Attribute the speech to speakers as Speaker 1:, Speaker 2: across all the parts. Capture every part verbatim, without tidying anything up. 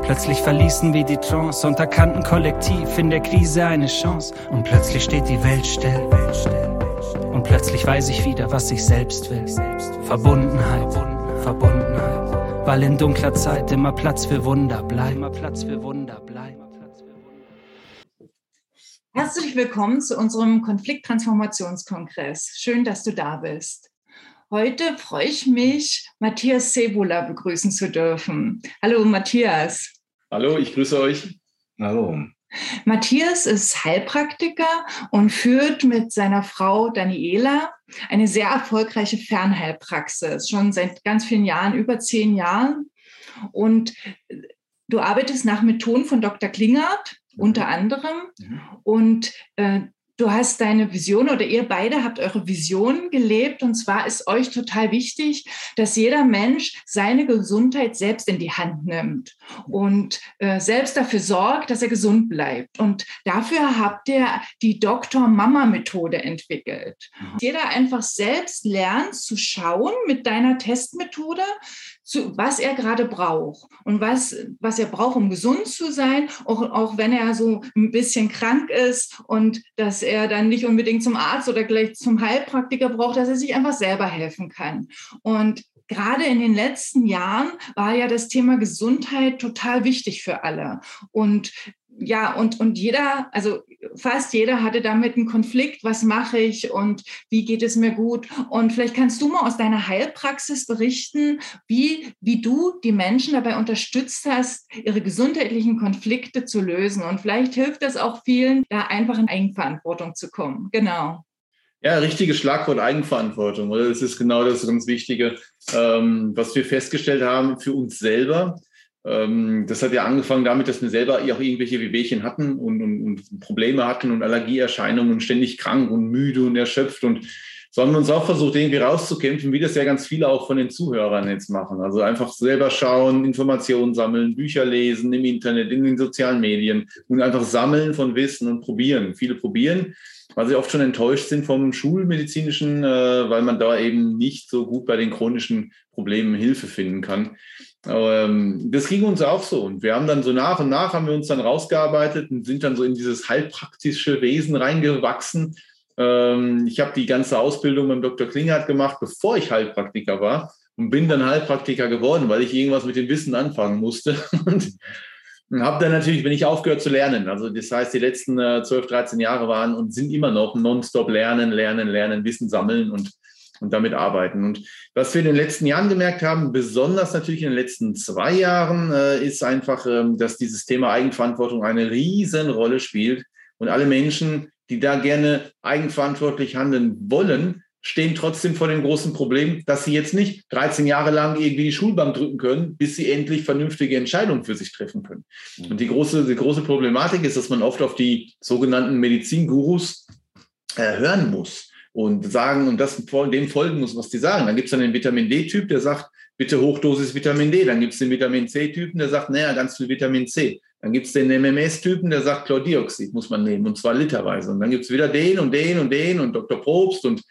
Speaker 1: Plötzlich verließen wir die Trance und erkannten kollektiv in der Krise eine Chance. Und plötzlich steht die Welt still. Und plötzlich weiß ich wieder, was ich selbst will. Verbundenheit, Verbundenheit. Weil in dunkler Zeit immer Platz für Wunder bleibt. Immer Platz für Wunder bleibt.
Speaker 2: Herzlich willkommen zu unserem Konflikttransformationskongress. Schön, dass du da bist. Heute freue ich mich, Matthias Cebula begrüßen zu dürfen. Hallo Matthias.
Speaker 3: Hallo, ich grüße euch.
Speaker 4: Hallo.
Speaker 2: Matthias ist Heilpraktiker und führt mit seiner Frau Daniela eine sehr erfolgreiche Fernheilpraxis, schon seit ganz vielen Jahren, über zehn Jahren. Und du arbeitest nach Methoden von Doktor Klinghardt, unter anderem. Mhm. Und äh, du hast deine Vision oder ihr beide habt eure Vision gelebt. Und zwar ist euch total wichtig, dass jeder Mensch seine Gesundheit selbst in die Hand nimmt und äh, selbst dafür sorgt, dass er gesund bleibt. Und dafür habt ihr die Doktor-Mama-Methode entwickelt. Mhm. Jeder einfach selbst lernt zu schauen mit deiner Testmethode, zu, was er gerade braucht und was, was er braucht, um gesund zu sein, auch, auch wenn er so ein bisschen krank ist und dass er dann nicht unbedingt zum Arzt oder gleich zum Heilpraktiker braucht, dass er sich einfach selber helfen kann. Und gerade in den letzten Jahren war ja das Thema Gesundheit total wichtig für alle. Und ja, und, und jeder, also fast jeder hatte damit einen Konflikt. Was mache ich und wie geht es mir gut? Und vielleicht kannst du mal aus deiner Heilpraxis berichten, wie, wie du die Menschen dabei unterstützt hast, ihre gesundheitlichen Konflikte zu lösen. Und vielleicht hilft das auch vielen, da einfach in Eigenverantwortung zu kommen. Genau.
Speaker 3: Ja, richtiges Schlagwort Eigenverantwortung, oder? Das ist genau das ganz Wichtige, ähm, was wir festgestellt haben für uns selber. Ähm, das hat ja angefangen damit, dass wir selber auch irgendwelche Wehwehchen hatten und, und, und Probleme hatten und Allergieerscheinungen und ständig krank und müde und erschöpft. Und so haben wir uns auch versucht, irgendwie rauszukämpfen, wie das ja ganz viele auch von den Zuhörern jetzt machen. Also einfach selber schauen, Informationen sammeln, Bücher lesen im Internet, in den sozialen Medien und einfach sammeln von Wissen und probieren. Viele probieren, weil sie oft schon enttäuscht sind vom Schulmedizinischen, äh, weil man da eben nicht so gut bei den chronischen Problemen Hilfe finden kann. Aber, ähm, das ging uns auch so. Und wir haben dann so nach und nach haben wir uns dann rausgearbeitet und sind dann so in dieses heilpraktische Wesen reingewachsen. Ähm, ich habe die ganze Ausbildung beim Doktor Klinghardt gemacht, bevor ich Heilpraktiker war und bin dann Heilpraktiker geworden, weil ich irgendwas mit dem Wissen anfangen musste. Und Und habe dann natürlich, bin ich aufgehört zu lernen. Also das heißt, die letzten äh, zwölf, dreizehn Jahre waren und sind immer noch nonstop lernen, lernen, lernen, Wissen sammeln und, und damit arbeiten. Und was wir in den letzten Jahren gemerkt haben, besonders natürlich in den letzten zwei Jahren, äh, ist einfach, ähm, dass dieses Thema Eigenverantwortung eine riesen Rolle spielt. Und alle Menschen, die da gerne eigenverantwortlich handeln wollen, stehen trotzdem vor dem großen Problem, dass sie jetzt nicht dreizehn Jahre lang irgendwie die Schulbank drücken können, bis sie endlich vernünftige Entscheidungen für sich treffen können. Und die große, die große Problematik ist, dass man oft auf die sogenannten Medizingurus äh, hören muss und sagen und das dem folgen muss, was die sagen. Dann gibt es dann den Vitamin D-Typ, der sagt, bitte Hochdosis Vitamin D. Dann gibt es den Vitamin C-Typen, der sagt, naja, ganz viel Vitamin C. Dann gibt es den M M S-Typen, der sagt, Chlordioxid muss man nehmen, und zwar literweise. Und dann gibt es wieder den und den und den und Doktor Probst und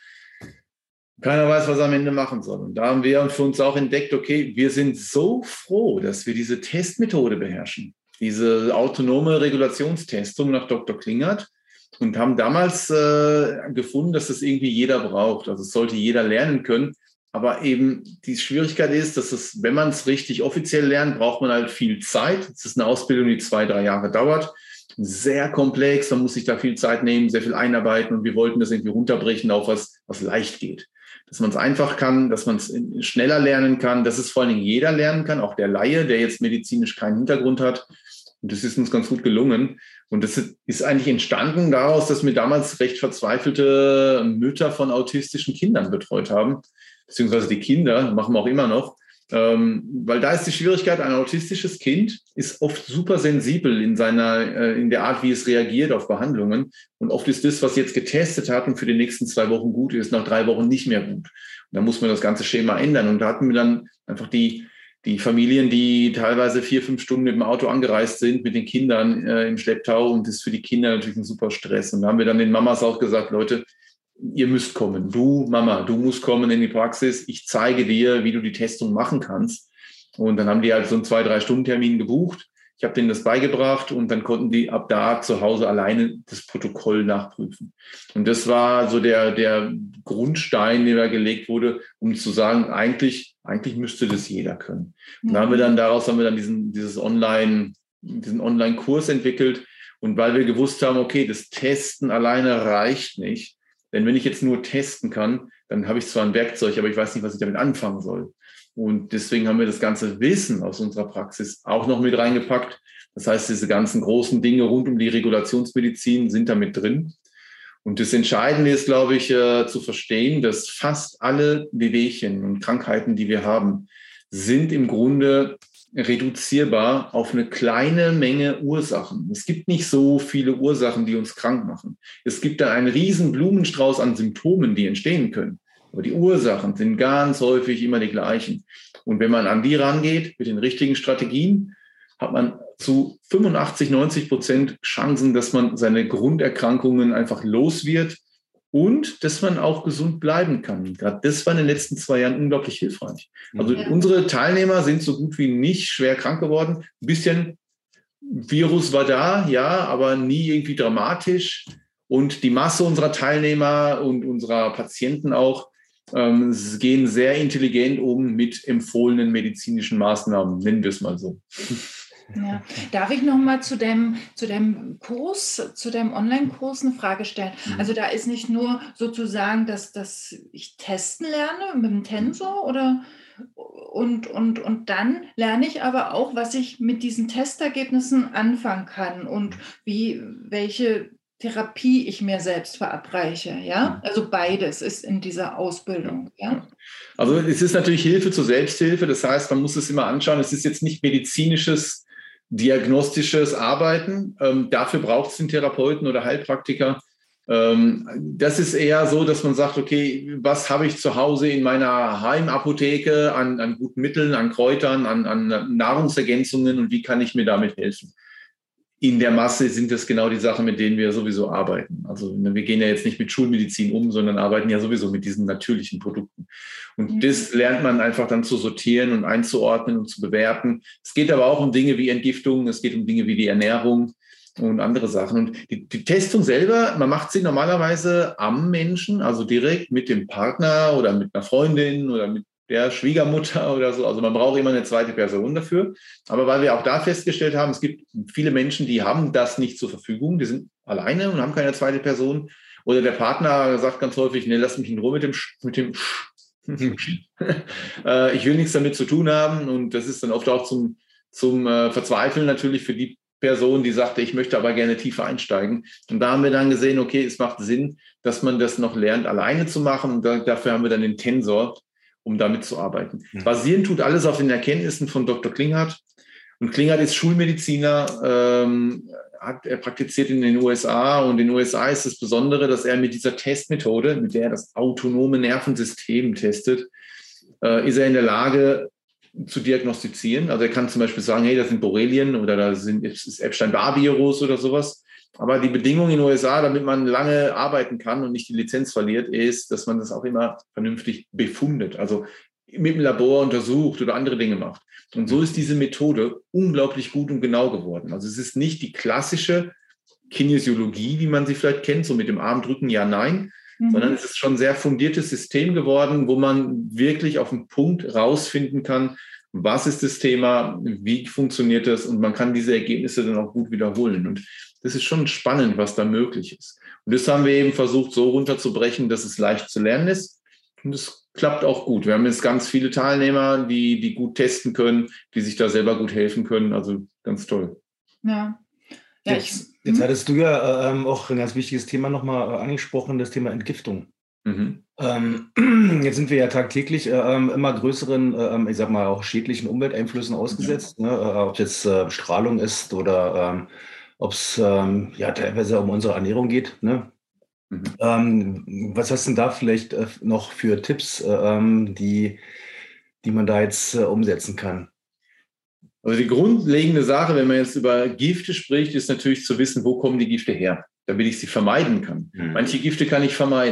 Speaker 3: keiner weiß, was er am Ende machen soll. Und da haben wir für uns auch entdeckt, okay, wir sind so froh, dass wir diese Testmethode beherrschen, diese autonome Regulationstestung nach Doktor Klinghardt, und haben damals äh, gefunden, dass das irgendwie jeder braucht. Also es sollte jeder lernen können. Aber eben die Schwierigkeit ist, dass es, wenn man es richtig offiziell lernt, braucht man halt viel Zeit. Es ist eine Ausbildung, die zwei, drei Jahre dauert. Sehr komplex, man muss sich da viel Zeit nehmen, sehr viel einarbeiten, und wir wollten das irgendwie runterbrechen auf was, was leicht geht. Dass man es einfach kann, dass man es schneller lernen kann, dass es vor allen Dingen jeder lernen kann, auch der Laie, der jetzt medizinisch keinen Hintergrund hat. Und das ist uns ganz gut gelungen. Und das ist eigentlich entstanden daraus, dass wir damals recht verzweifelte Mütter von autistischen Kindern betreut haben, beziehungsweise die Kinder, machen wir auch immer noch. Ähm, weil da ist die Schwierigkeit, ein autistisches Kind ist oft super sensibel in seiner, äh, in der Art, wie es reagiert auf Behandlungen. Und oft ist das, was jetzt getestet hat und für die nächsten zwei Wochen gut ist, nach drei Wochen nicht mehr gut. Und da muss man das ganze Schema ändern. Und da hatten wir dann einfach die, die Familien, die teilweise vier, fünf Stunden mit dem Auto angereist sind, mit den Kindern äh, im Schlepptau. Und das ist für die Kinder natürlich ein super Stress. Und da haben wir dann den Mamas auch gesagt, Leute, ihr müsst kommen. Du, Mama, du musst kommen in die Praxis. Ich zeige dir, wie du die Testung machen kannst. Und dann haben die halt so einen zwei-, drei Stunden Termin gebucht. Ich habe denen das beigebracht und dann konnten die ab da zu Hause alleine das Protokoll nachprüfen. Und das war so der, der Grundstein, der da gelegt wurde, um zu sagen, eigentlich, eigentlich müsste das jeder können. Und da haben wir dann daraus haben wir dann diesen, dieses Online, diesen Online-Kurs entwickelt. Und weil wir gewusst haben, okay, das Testen alleine reicht nicht. Denn wenn ich jetzt nur testen kann, dann habe ich zwar ein Werkzeug, aber ich weiß nicht, was ich damit anfangen soll. Und deswegen haben wir das ganze Wissen aus unserer Praxis auch noch mit reingepackt. Das heißt, diese ganzen großen Dinge rund um die Regulationsmedizin sind da mit drin. Und das Entscheidende ist, glaube ich, äh, zu verstehen, dass fast alle Wehwehchen und Krankheiten, die wir haben, sind im Grunde reduzierbar auf eine kleine Menge Ursachen. Es gibt nicht so viele Ursachen, die uns krank machen. Es gibt da einen riesen Blumenstrauß an Symptomen, die entstehen können. Aber die Ursachen sind ganz häufig immer die gleichen. Und wenn man an die rangeht, mit den richtigen Strategien, hat man zu fünfundachtzig, neunzig Prozent Chancen, dass man seine Grunderkrankungen einfach los wird und dass man auch gesund bleiben kann. Gerade das war in den letzten zwei Jahren unglaublich hilfreich. Also ja. Unsere Teilnehmer sind so gut wie nicht schwer krank geworden. Ein bisschen Virus war da, ja, aber nie irgendwie dramatisch. Und die Masse unserer Teilnehmer und unserer Patienten auch ähm, gehen sehr intelligent um mit empfohlenen medizinischen Maßnahmen, nennen wir es mal so.
Speaker 2: Ja. Darf ich noch mal zu dem, zu dem Kurs, zu dem Online-Kurs eine Frage stellen? Also da ist nicht nur sozusagen, dass, dass ich testen lerne mit dem Tensor oder und, und, und dann lerne ich aber auch, was ich mit diesen Testergebnissen anfangen kann und wie, welche Therapie ich mir selbst verabreiche, ja? Also beides ist in dieser Ausbildung, ja?
Speaker 3: Also es ist natürlich Hilfe zur Selbsthilfe, das heißt, man muss es immer anschauen, es ist jetzt nicht medizinisches, diagnostisches Arbeiten, ähm, dafür braucht es einen Therapeuten oder Heilpraktiker. Ähm, das ist eher so, dass man sagt, okay, was habe ich zu Hause in meiner Heimapotheke an, an guten Mitteln, an Kräutern, an, an Nahrungsergänzungen und wie kann ich mir damit helfen? In der Masse sind das genau die Sachen, mit denen wir sowieso arbeiten. Also wir gehen ja jetzt nicht mit Schulmedizin um, sondern arbeiten ja sowieso mit diesen natürlichen Produkten. Und mhm. das lernt man einfach dann zu sortieren und einzuordnen und zu bewerten. Es geht aber auch um Dinge wie Entgiftung, es geht um Dinge wie die Ernährung und andere Sachen. Und die, die Testung selber, man macht sie normalerweise am Menschen, also direkt mit dem Partner oder mit einer Freundin oder mit der Schwiegermutter oder so. Also man braucht immer eine zweite Person dafür. Aber weil wir auch da festgestellt haben, es gibt viele Menschen, die haben das nicht zur Verfügung. Die sind alleine und haben keine zweite Person. Oder der Partner sagt ganz häufig, nee, lass mich in Ruhe mit dem, mit dem äh, ich will nichts damit zu tun haben. Und das ist dann oft auch zum, zum äh, Verzweifeln natürlich für die Person, die sagte, ich möchte aber gerne tiefer einsteigen. Und da haben wir dann gesehen, okay, es macht Sinn, dass man das noch lernt, alleine zu machen. Und da, dafür haben wir dann den Tensor, um damit zu arbeiten. Mhm. Basieren tut alles auf den Erkenntnissen von Doktor Klinghardt. Und Klinghardt ist Schulmediziner, ähm, hat, er praktiziert in den U S A. Und in den U S A ist das Besondere, dass er mit dieser Testmethode, mit der er das autonome Nervensystem testet, äh, ist er in der Lage zu diagnostizieren. Also er kann zum Beispiel sagen, hey, das sind Borrelien oder da sind, ist Epstein-Barr-Virus oder sowas. Aber die Bedingung in den U S A, damit man lange arbeiten kann und nicht die Lizenz verliert, ist, dass man das auch immer vernünftig befundet, also mit dem Labor untersucht oder andere Dinge macht. Und so ist diese Methode unglaublich gut und genau geworden. Also es ist nicht die klassische Kinesiologie, wie man sie vielleicht kennt, so mit dem Arm drücken, ja, nein, mhm. sondern es ist schon ein sehr fundiertes System geworden, wo man wirklich auf den Punkt rausfinden kann, was ist das Thema, wie funktioniert das und man kann diese Ergebnisse dann auch gut wiederholen. Und das ist schon spannend, was da möglich ist. Und das haben wir eben versucht, so runterzubrechen, dass es leicht zu lernen ist. Und das klappt auch gut. Wir haben jetzt ganz viele Teilnehmer, die, die gut testen können, die sich da selber gut helfen können. Also ganz toll.
Speaker 2: Ja. Ja,
Speaker 4: jetzt, jetzt hattest du ja ähm, auch ein ganz wichtiges Thema nochmal äh, angesprochen, das Thema Entgiftung. Mhm. Ähm, jetzt sind wir ja tagtäglich äh, immer größeren, äh, ich sag mal auch schädlichen Umwelteinflüssen ausgesetzt, mhm. ne? äh, ob jetzt äh, Strahlung ist oder ähm, ob es ähm, ja teilweise um unsere Ernährung geht. Ne? Mhm. Ähm, was hast du denn da vielleicht äh, noch für Tipps, äh, die, die man da jetzt äh, umsetzen kann?
Speaker 3: Also die grundlegende Sache, wenn man jetzt über Gifte spricht, ist natürlich zu wissen, wo kommen die Gifte her, damit ich sie vermeiden kann. Mhm. Manche Gifte kann ich vermeiden.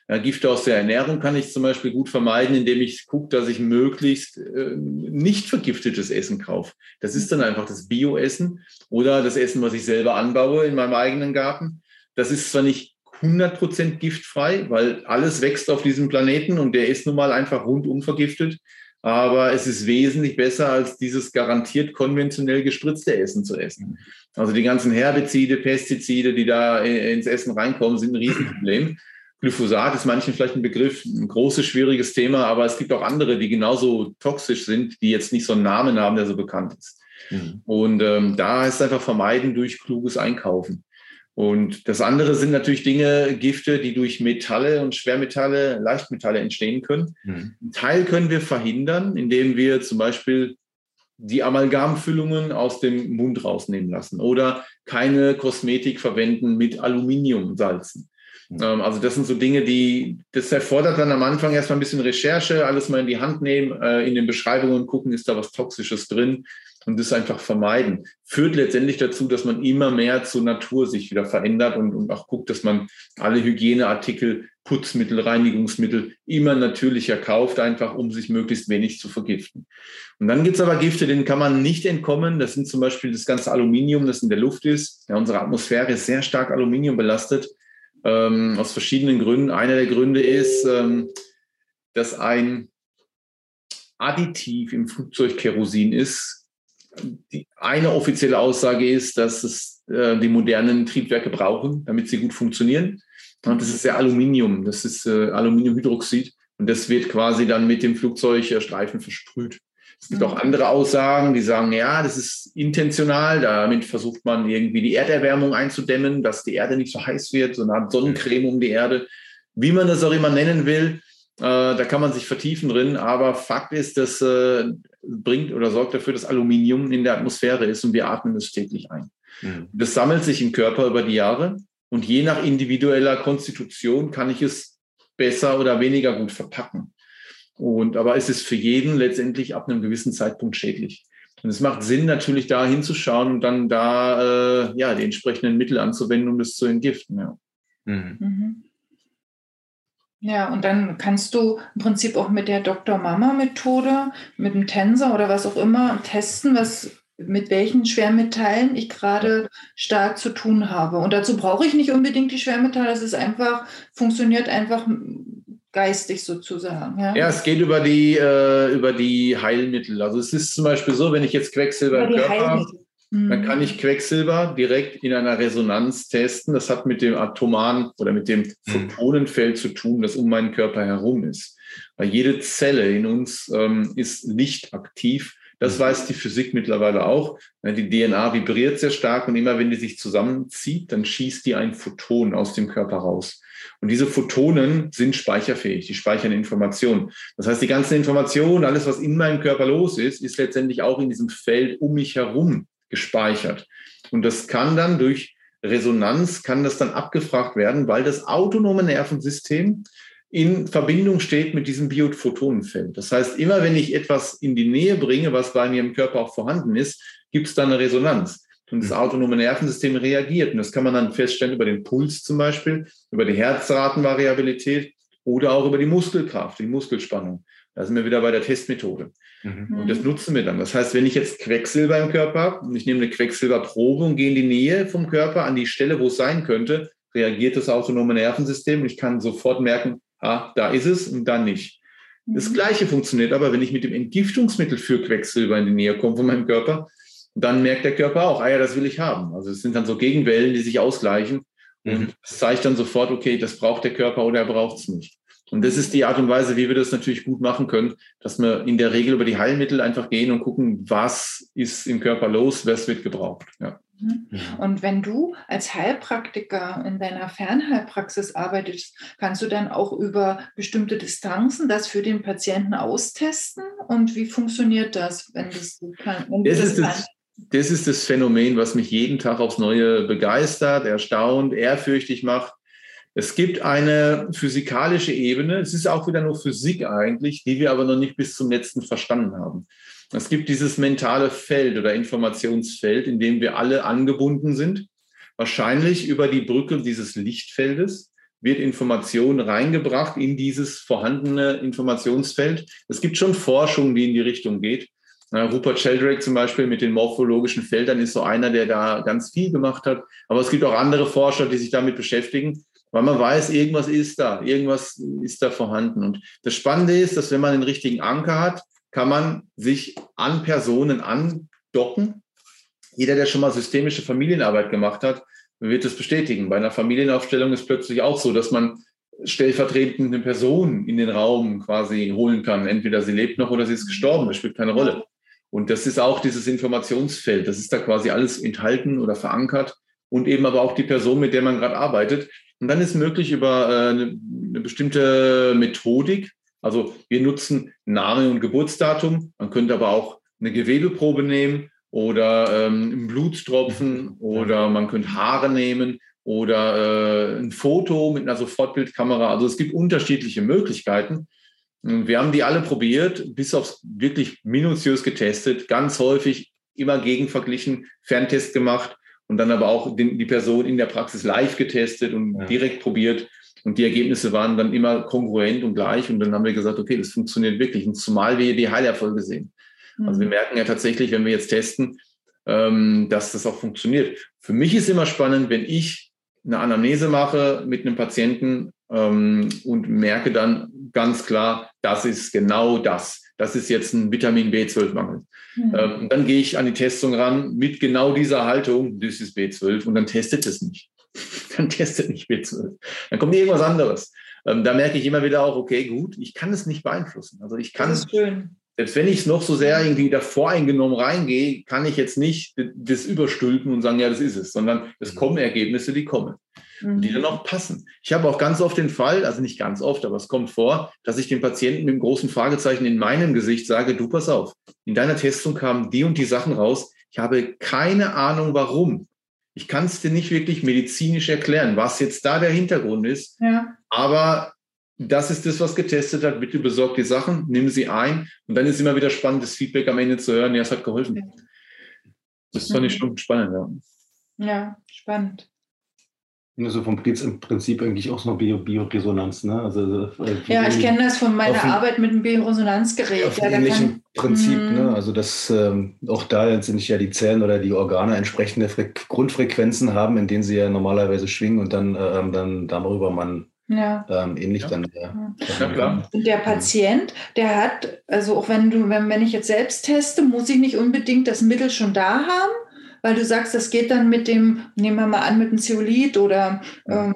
Speaker 3: Ja, Gifte aus der Ernährung kann ich zum Beispiel gut vermeiden, indem ich gucke, dass ich möglichst äh, nicht vergiftetes Essen kaufe. Das ist dann einfach das Bio-Essen oder das Essen, was ich selber anbaue in meinem eigenen Garten. Das ist zwar nicht hundert Prozent giftfrei, weil alles wächst auf diesem Planeten und der ist nun mal einfach rundum vergiftet. Aber es ist wesentlich besser, als dieses garantiert konventionell gespritzte Essen zu essen. Also die ganzen Herbizide, Pestizide, die da ins Essen reinkommen, sind ein Riesenproblem. Glyphosat ist manchen vielleicht ein Begriff, ein großes, schwieriges Thema, aber es gibt auch andere, die genauso toxisch sind, die jetzt nicht so einen Namen haben, der so bekannt ist. Mhm. Und ähm, da ist einfach vermeiden durch kluges Einkaufen. Und das andere sind natürlich Dinge, Gifte, die durch Metalle und Schwermetalle, Leichtmetalle entstehen können. Mhm. Ein Teil können wir verhindern, indem wir zum Beispiel die Amalgamfüllungen aus dem Mund rausnehmen lassen oder keine Kosmetik verwenden mit Aluminiumsalzen. Also das sind so Dinge, die, das erfordert dann am Anfang erstmal ein bisschen Recherche, alles mal in die Hand nehmen, in den Beschreibungen gucken, ist da was Toxisches drin und das einfach vermeiden. Führt letztendlich dazu, dass man immer mehr zur Natur sich wieder verändert und, und auch guckt, dass man alle Hygieneartikel, Putzmittel, Reinigungsmittel immer natürlicher kauft, einfach um sich möglichst wenig zu vergiften. Und dann gibt es aber Gifte, denen kann man nicht entkommen. Das sind zum Beispiel das ganze Aluminium, das in der Luft ist. Ja, unsere Atmosphäre ist sehr stark aluminiumbelastet. Ähm, aus verschiedenen Gründen. Einer der Gründe ist, ähm, dass ein Additiv im Flugzeug Kerosin ist. Die eine offizielle Aussage ist, dass es äh, die modernen Triebwerke brauchen, damit sie gut funktionieren. Und das ist ja Aluminium, das ist äh, Aluminiumhydroxid und das wird quasi dann mit dem Flugzeugstreifen versprüht. Es gibt auch andere Aussagen, die sagen, ja, das ist intentional, damit versucht man irgendwie die Erderwärmung einzudämmen, dass die Erde nicht so heiß wird, so eine Art Sonnencreme um die Erde. Wie man das auch immer nennen will, äh, da kann man sich vertiefen drin, aber Fakt ist, das äh, bringt oder sorgt dafür, dass Aluminium in der Atmosphäre ist und wir atmen es täglich ein. Mhm. Das sammelt sich im Körper über die Jahre und je nach individueller Konstitution kann ich es besser oder weniger gut verpacken. Und, aber es ist für jeden letztendlich ab einem gewissen Zeitpunkt schädlich. Und es macht Sinn, natürlich da hinzuschauen und dann da äh, ja, die entsprechenden Mittel anzuwenden, um das zu entgiften. Ja.
Speaker 2: Mhm. Ja, und dann kannst du im Prinzip auch mit der Doktor-Mama-Methode, mit dem Tensor oder was auch immer testen, was, mit welchen Schwermetallen ich gerade stark zu tun habe. Und dazu brauche ich nicht unbedingt die Schwermetalle, es ist einfach, funktioniert einfach geistig sozusagen. Ja,
Speaker 3: ja es geht über die, äh, über die Heilmittel. Also es ist zum Beispiel so, wenn ich jetzt Quecksilber im Körper habe, mhm. dann kann ich Quecksilber direkt in einer Resonanz testen. Das hat mit dem atomaren oder mit dem Photonenfeld zu tun, das um meinen Körper herum ist. Weil jede Zelle in uns ähm, ist lichtaktiv. Das weiß die Physik mittlerweile auch. Die D N A vibriert sehr stark und immer wenn die sich zusammenzieht, dann schießt die ein Photon aus dem Körper raus. Und diese Photonen sind speicherfähig, die speichern Informationen. Das heißt, die ganzen Informationen, alles, was in meinem Körper los ist, ist letztendlich auch in diesem Feld um mich herum gespeichert. Und das kann dann durch Resonanz, kann das dann abgefragt werden, weil das autonome Nervensystem in Verbindung steht mit diesem Biophotonenfeld. Das heißt, immer wenn ich etwas in die Nähe bringe, was bei mir im Körper auch vorhanden ist, gibt es da eine Resonanz. Und das autonome Nervensystem reagiert. Und das kann man dann feststellen über den Puls zum Beispiel, über die Herzratenvariabilität oder auch über die Muskelkraft, die Muskelspannung. Da sind wir wieder bei der Testmethode. Mhm. Und das nutzen wir dann. Das heißt, wenn ich jetzt Quecksilber im Körper habe und ich nehme eine Quecksilberprobe und gehe in die Nähe vom Körper an die Stelle, wo es sein könnte, reagiert das autonome Nervensystem und ich kann sofort merken, ah, da ist es und da nicht. Mhm. Das Gleiche funktioniert aber, wenn ich mit dem Entgiftungsmittel für Quecksilber in die Nähe komme von meinem Körper, dann merkt der Körper auch, ah ja, das will ich haben. Also es sind dann so Gegenwellen, die sich ausgleichen. Mhm. Und das zeigt dann sofort, okay, das braucht der Körper oder er braucht es nicht. Und das ist die Art und Weise, wie wir das natürlich gut machen können, dass wir in der Regel über die Heilmittel einfach gehen und gucken, was ist im Körper los, was wird gebraucht. Ja.
Speaker 2: Und wenn du als Heilpraktiker in deiner Fernheilpraxis arbeitest, kannst du dann auch über bestimmte Distanzen das für den Patienten austesten? Und wie funktioniert das, wenn das kann? Wenn
Speaker 3: das,
Speaker 2: das,
Speaker 3: ist das, das ist das Phänomen, was mich jeden Tag aufs Neue begeistert, erstaunt, ehrfürchtig macht. Es gibt eine physikalische Ebene, es ist auch wieder nur Physik eigentlich, die wir aber noch nicht bis zum letzten verstanden haben. Es gibt dieses mentale Feld oder Informationsfeld, in dem wir alle angebunden sind, wahrscheinlich über die Brücke dieses Lichtfeldes, wird Information reingebracht in dieses vorhandene Informationsfeld. Es gibt schon Forschung, die in die Richtung geht. Uh, Rupert Sheldrake zum Beispiel mit den morphologischen Feldern ist so einer, der da ganz viel gemacht hat. Aber es gibt auch andere Forscher, die sich damit beschäftigen, weil man weiß, irgendwas ist da, irgendwas ist da vorhanden. Und das Spannende ist, dass wenn man den richtigen Anker hat, kann man sich an Personen andocken. Jeder, der schon mal systemische Familienarbeit gemacht hat, wird es bestätigen. Bei einer Familienaufstellung ist plötzlich auch so, dass man stellvertretend eine Person in den Raum quasi holen kann. Entweder sie lebt noch oder sie ist gestorben, das spielt keine Rolle. Und das ist auch dieses Informationsfeld. Das ist da quasi alles enthalten oder verankert und eben aber auch die Person, mit der man gerade arbeitet. Und dann ist möglich über äh, eine, eine bestimmte Methodik, also wir nutzen Name und Geburtsdatum, man könnte aber auch eine Gewebeprobe nehmen oder ähm, einen Blutstropfen oder man könnte Haare nehmen oder äh, ein Foto mit einer Sofortbildkamera. Also es gibt unterschiedliche Möglichkeiten. Wir haben die alle probiert, bis aufs wirklich minutiös getestet, ganz häufig immer gegenverglichen, Ferntest gemacht und dann aber auch den, die Person in der Praxis live getestet und ja. direkt probiert. Und die Ergebnisse waren dann immer kongruent und gleich. Und dann haben wir gesagt, okay, das funktioniert wirklich. Und zumal wir die Heilerfolge sehen. Mhm. Also wir merken ja tatsächlich, wenn wir jetzt testen, ähm, dass das auch funktioniert. Für mich ist immer spannend, wenn ich eine Anamnese mache mit einem Patienten ähm, und merke dann ganz klar, das ist genau das. Das ist jetzt ein Vitamin B zwölf Mangel. Mhm. Ähm, dann gehe ich an die Testung ran mit genau dieser Haltung, das ist B zwölf und dann testet es nicht. Dann testet nicht B zwölf. Dann kommt irgendwas anderes. Ähm, da merke ich immer wieder auch, okay, gut, ich kann es nicht beeinflussen. Also ich kann,
Speaker 2: das ist schön.
Speaker 3: Selbst wenn ich es noch so sehr irgendwie davor eingenommen reingehe, kann ich jetzt nicht das überstülpen und sagen, ja, das ist es, sondern es kommen Ergebnisse, die kommen. Und die dann auch passen. Ich habe auch ganz oft den Fall, also nicht ganz oft, aber es kommt vor, dass ich dem Patienten mit einem großen Fragezeichen in meinem Gesicht sage, du, pass auf, in deiner Testung kamen die und die Sachen raus. Ich habe keine Ahnung, warum. Ich kann es dir nicht wirklich medizinisch erklären, was jetzt da der Hintergrund ist. Ja. Aber das ist das, was getestet hat. Bitte besorg die Sachen, nimm sie ein. Und dann ist immer wieder spannend, das Feedback am Ende zu hören. Ja, es hat geholfen. Ja. Das fand ich schon spannend.
Speaker 2: Ja, ja, spannend.
Speaker 4: So vom Prinzip eigentlich auch so eine Bio- Bioresonanz, ne? Also,
Speaker 2: äh, ja, ich kenne das von meiner ein, Arbeit mit dem Bioresonanzgerät.
Speaker 4: Auf
Speaker 2: ja,
Speaker 4: einem ähnlichen
Speaker 2: kann,
Speaker 4: Prinzip,
Speaker 2: mm.
Speaker 4: ne? Also dass ähm, auch da sind ja die Zellen oder die Organe entsprechende Fre- Grundfrequenzen haben, in denen sie ja normalerweise schwingen und dann, ähm, dann darüber man
Speaker 2: ja.
Speaker 4: ähm, ähnlich
Speaker 3: ja.
Speaker 4: dann. Äh,
Speaker 3: ja, klar.
Speaker 2: Und der Patient, der hat, also auch wenn du, wenn, wenn ich jetzt selbst teste, muss ich nicht unbedingt das Mittel schon da haben. Weil du sagst, das geht dann mit dem, nehmen wir mal an, mit dem Zeolit oder ähm,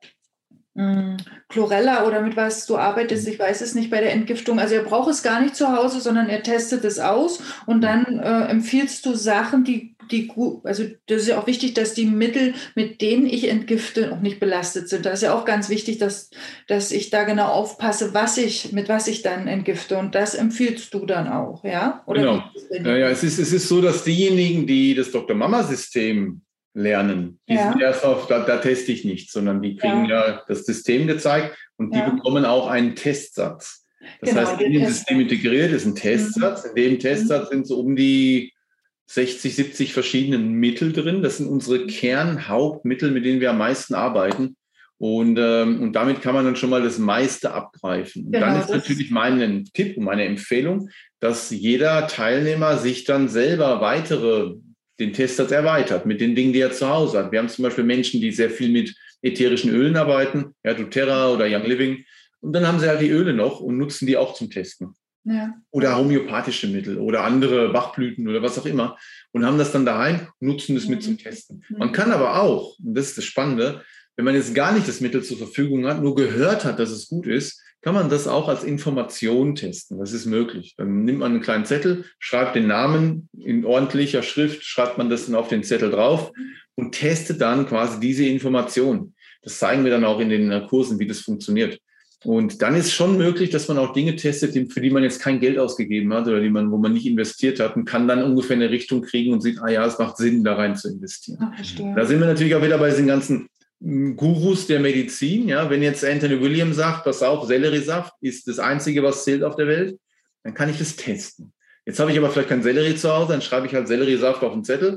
Speaker 2: ähm, Chlorella oder mit was du arbeitest, ich weiß es nicht bei der Entgiftung. Also er braucht es gar nicht zu Hause, sondern er testet es aus und dann äh, empfiehlst du Sachen, die, die gut, also das ist ja auch wichtig, dass die Mittel, mit denen ich entgifte, auch nicht belastet sind. Das ist ja auch ganz wichtig, dass, dass ich da genau aufpasse, was ich, mit was ich dann entgifte und das empfiehlst du dann auch, ja? Oder
Speaker 3: genau. Ja, ja, es ist, es ist so, dass diejenigen, die das Doktor Mama-System lernen, die ja. sind erst auf, da, da teste ich nichts, sondern die kriegen ja, ja das System gezeigt und die ja. bekommen auch einen Testsatz. Das genau, heißt, in dem System integriert ist ein Testsatz. In dem Testsatz sind so um die sechzig, siebzig verschiedene Mittel drin. Das sind unsere Kernhauptmittel, mit denen wir am meisten arbeiten. Und, ähm, und damit kann man dann schon mal das meiste abgreifen. Und genau, dann ist natürlich mein Tipp und meine Empfehlung, dass jeder Teilnehmer sich dann selber weitere den Testsatz erweitert mit den Dingen, die er zu Hause hat. Wir haben zum Beispiel Menschen, die sehr viel mit ätherischen Ölen arbeiten, ja, doTERRA oder Young Living. Und dann haben sie halt die Öle noch und nutzen die auch zum Testen. Ja. Oder homöopathische Mittel oder andere Bachblüten oder was auch immer und haben das dann daheim, nutzen das mit zum Testen. Man kann aber auch, und das ist das Spannende, wenn man jetzt gar nicht das Mittel zur Verfügung hat, nur gehört hat, dass es gut ist, kann man das auch als Information testen. Das ist möglich. Dann nimmt man einen kleinen Zettel, schreibt den Namen in ordentlicher Schrift, schreibt man das dann auf den Zettel drauf und testet dann quasi diese Information. Das zeigen wir dann auch in den Kursen, wie das funktioniert. Und dann ist schon möglich, dass man auch Dinge testet, für die man jetzt kein Geld ausgegeben hat oder die man, wo man nicht investiert hat und kann dann ungefähr eine Richtung kriegen und sieht, ah ja, es macht Sinn, da rein zu investieren. Ach, da sind wir natürlich auch wieder bei diesen ganzen Gurus der Medizin. Ja, wenn jetzt Anthony Williams sagt, pass auf, Selleriesaft ist das Einzige, was zählt auf der Welt, dann kann ich das testen. Jetzt habe ich aber vielleicht keinen Sellerie zu Hause, dann schreibe ich halt Selleriesaft auf den Zettel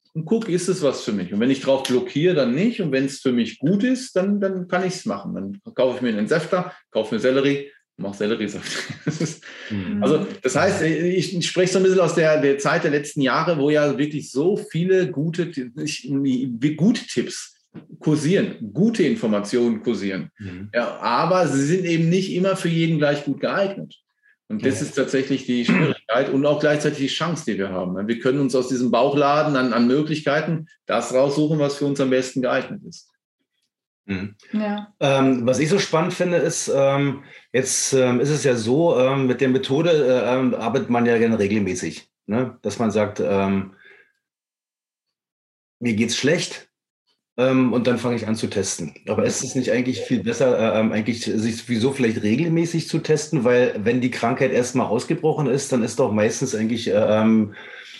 Speaker 3: und gucke, ist es was für mich? Und wenn ich drauf blockiere, dann nicht. Und wenn es für mich gut ist, dann, dann kann ich es machen. Dann kaufe ich mir einen Entsafter, kaufe mir Sellerie, mache Selleriesaft. mhm. Also das heißt, ich, ich spreche so ein bisschen aus der, der Zeit der letzten Jahre, wo ja wirklich so viele gute, gute Tipps kursieren, gute Informationen kursieren. Mhm. Ja, aber sie sind eben nicht immer für jeden gleich gut geeignet. Und das ist tatsächlich die Schwierigkeit und auch gleichzeitig die Chance, die wir haben. Wir können uns aus diesem Bauchladen an, an Möglichkeiten das raussuchen, was für uns am besten geeignet ist.
Speaker 4: Mhm. Ja. Ähm, was ich so spannend finde, ist, ähm, jetzt ähm, ist es ja so, ähm, mit der Methode äh, arbeitet man ja gerne regelmäßig, ne? Dass man sagt, ähm, mir geht's schlecht. Ähm, und dann fange ich an zu testen. Aber ist es nicht eigentlich viel besser, äh, eigentlich sich sowieso vielleicht regelmäßig zu testen, weil wenn die Krankheit erstmal ausgebrochen ist, dann ist doch meistens eigentlich, äh, ähm,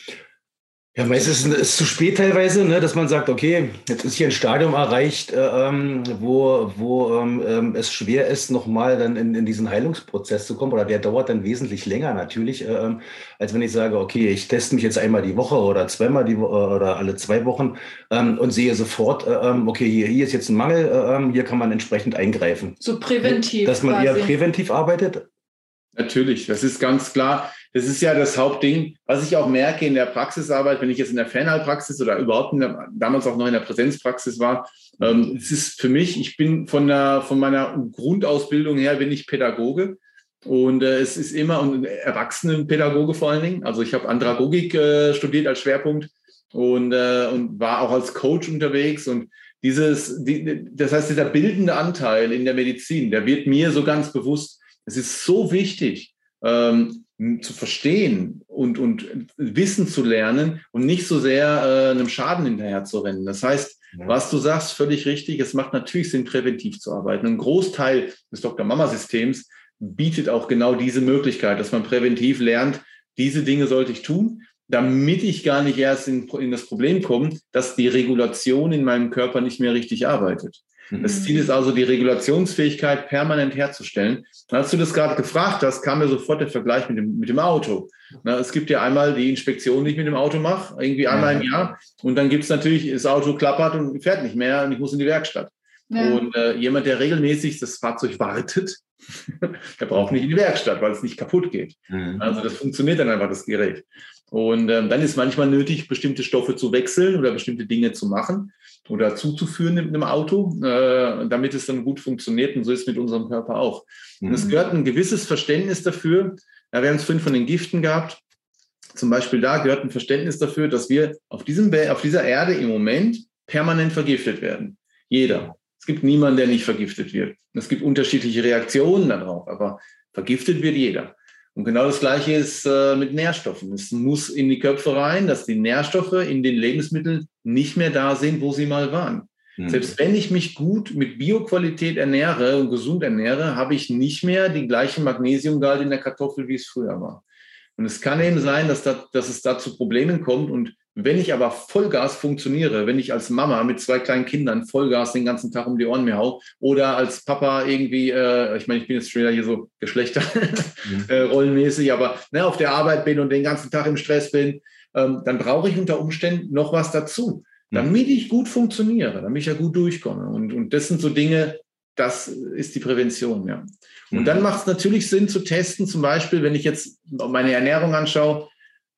Speaker 4: ja, meistens ist es zu spät teilweise, ne, dass man sagt, okay, jetzt ist hier ein Stadium erreicht, äh, ähm, wo, wo ähm, es schwer ist, nochmal dann in, in diesen Heilungsprozess zu kommen. Oder der dauert dann wesentlich länger natürlich, äh, als wenn ich sage, okay, ich teste mich jetzt einmal die Woche oder zweimal die Woche oder alle zwei Wochen ähm, und sehe sofort, äh, okay, hier, hier ist jetzt ein Mangel, äh, hier kann man entsprechend eingreifen.
Speaker 2: So präventiv.
Speaker 4: Dass man quasi eher präventiv arbeitet?
Speaker 3: Natürlich, das ist ganz klar. Das ist ja das Hauptding, was ich auch merke in der Praxisarbeit, wenn ich jetzt in der Fernheilpraxis oder überhaupt in der, damals auch noch in der Präsenzpraxis war. Ähm, es ist für mich, ich bin von, der, von meiner Grundausbildung her, bin ich Pädagoge. Und äh, es ist immer ein Erwachsenenpädagoge vor allen Dingen. Also ich habe Andragogik äh, studiert als Schwerpunkt und, äh, und war auch als Coach unterwegs. Und dieses, die, das heißt, dieser bildende Anteil in der Medizin, der wird mir so ganz bewusst. Es ist so wichtig, ähm, zu verstehen und, und Wissen zu lernen und nicht so sehr äh, einem Schaden hinterher zu rennen. Das heißt, ja. Was du sagst, völlig richtig. Es macht natürlich Sinn, präventiv zu arbeiten. Ein Großteil des Doktor Mama-Systems bietet auch genau diese Möglichkeit, dass man präventiv lernt, diese Dinge sollte ich tun, damit ich gar nicht erst in, in das Problem komme, dass die Regulation in meinem Körper nicht mehr richtig arbeitet. Das Ziel ist also, die Regulationsfähigkeit permanent herzustellen. Als du das gerade gefragt hast, kam mir sofort der Vergleich mit dem, mit dem Auto. Na, es gibt ja einmal die Inspektion, die ich mit dem Auto mache, irgendwie einmal im Jahr. Und dann gibt es natürlich, das Auto klappert und fährt nicht mehr und ich muss in die Werkstatt. Ja. Und äh, jemand, der regelmäßig das Fahrzeug wartet, der braucht nicht in die Werkstatt, weil es nicht kaputt geht. Mhm. Also das funktioniert dann einfach, das Gerät. Und ähm, dann ist manchmal nötig, bestimmte Stoffe zu wechseln oder bestimmte Dinge zu machen oder zuzuführen mit einem Auto, äh, damit es dann gut funktioniert. Und so ist es mit unserem Körper auch. Mhm. Und es gehört ein gewisses Verständnis dafür. Ja, wir haben es vorhin von den Giften gehabt. Zum Beispiel da gehört ein Verständnis dafür, dass wir auf, diesem, auf dieser Erde im Moment permanent vergiftet werden. Jeder. Es gibt niemanden, der nicht vergiftet wird. Es gibt unterschiedliche Reaktionen darauf, aber vergiftet wird jeder. Und genau das Gleiche ist äh, mit Nährstoffen. Es muss in die Köpfe rein, dass die Nährstoffe in den Lebensmitteln nicht mehr da sind, wo sie mal waren. Mhm. Selbst wenn ich mich gut mit Bioqualität ernähre und gesund ernähre, habe ich nicht mehr die gleiche Magnesiumgehalt in der Kartoffel, wie es früher war. Und es kann eben sein, dass, da, dass es da zu Problemen kommt. Und wenn ich aber Vollgas funktioniere, wenn ich als Mama mit zwei kleinen Kindern Vollgas den ganzen Tag um die Ohren mir hau oder als Papa irgendwie, äh, ich meine, ich bin jetzt schon wieder hier so Geschlechter mhm. äh, rollenmäßig, aber ne, auf der Arbeit bin und den ganzen Tag im Stress bin, ähm, dann brauche ich unter Umständen noch was dazu, damit ich gut funktioniere, damit ich ja gut durchkomme. Und, und das sind so Dinge, das ist die Prävention, ja. Und mhm. dann macht es natürlich Sinn zu testen, zum Beispiel, wenn ich jetzt meine Ernährung anschaue,